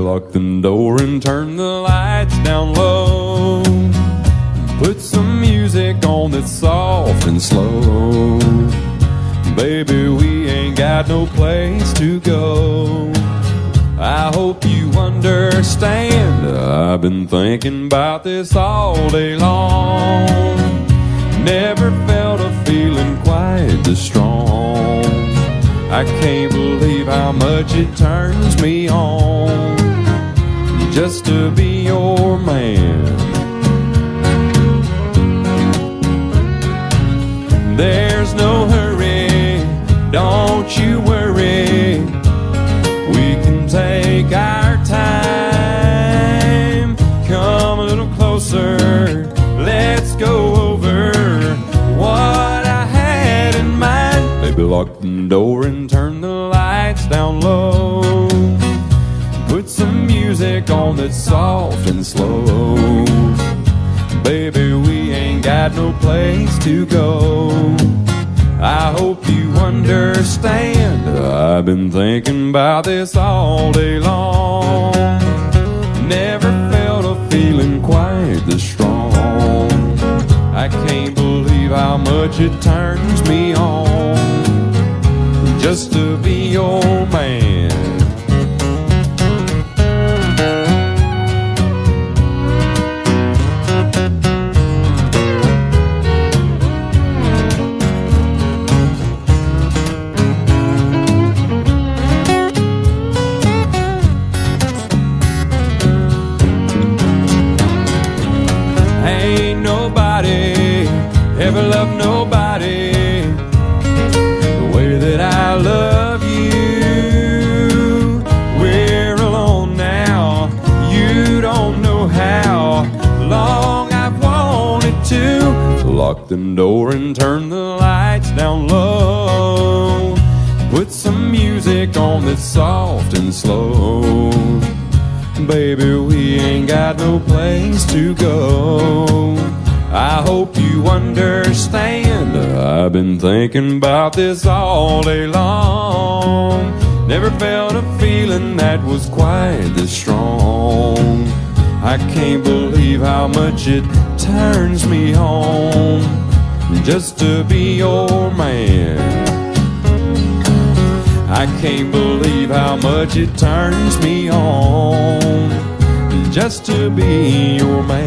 lock the door and turn the lights down low. Put some music on that's soft and slow. Baby, we ain't got no place to go. I hope you understand. I've been thinking about this all day long. Never felt a feeling quite this strong. I can't believe how much it turns me on just to be your man. There's no hurry, don't you worry. We can take our time. Come a little closer, let's go over what I had in mind. Baby, lock the door and turn the lights down low. Put some music on that's soft and slow. Baby, we ain't got no place to go. I hope you understand. I've been thinking about this all day long. Never felt a feeling quite this strong. I can't believe how much it turns me on just to be your man. Ever loved nobody the way that I love you. We're alone now, you don't know how long I've wanted to. Lock the door and turn the lights down low. Put some music on that's soft and slow. Baby, we ain't got no place to go. I hope you understand. I've been thinking about this all day long. Never felt a feeling that was quite this strong. I can't believe how much it turns me on just to be your man. I can't believe how much it turns me on just to be your man.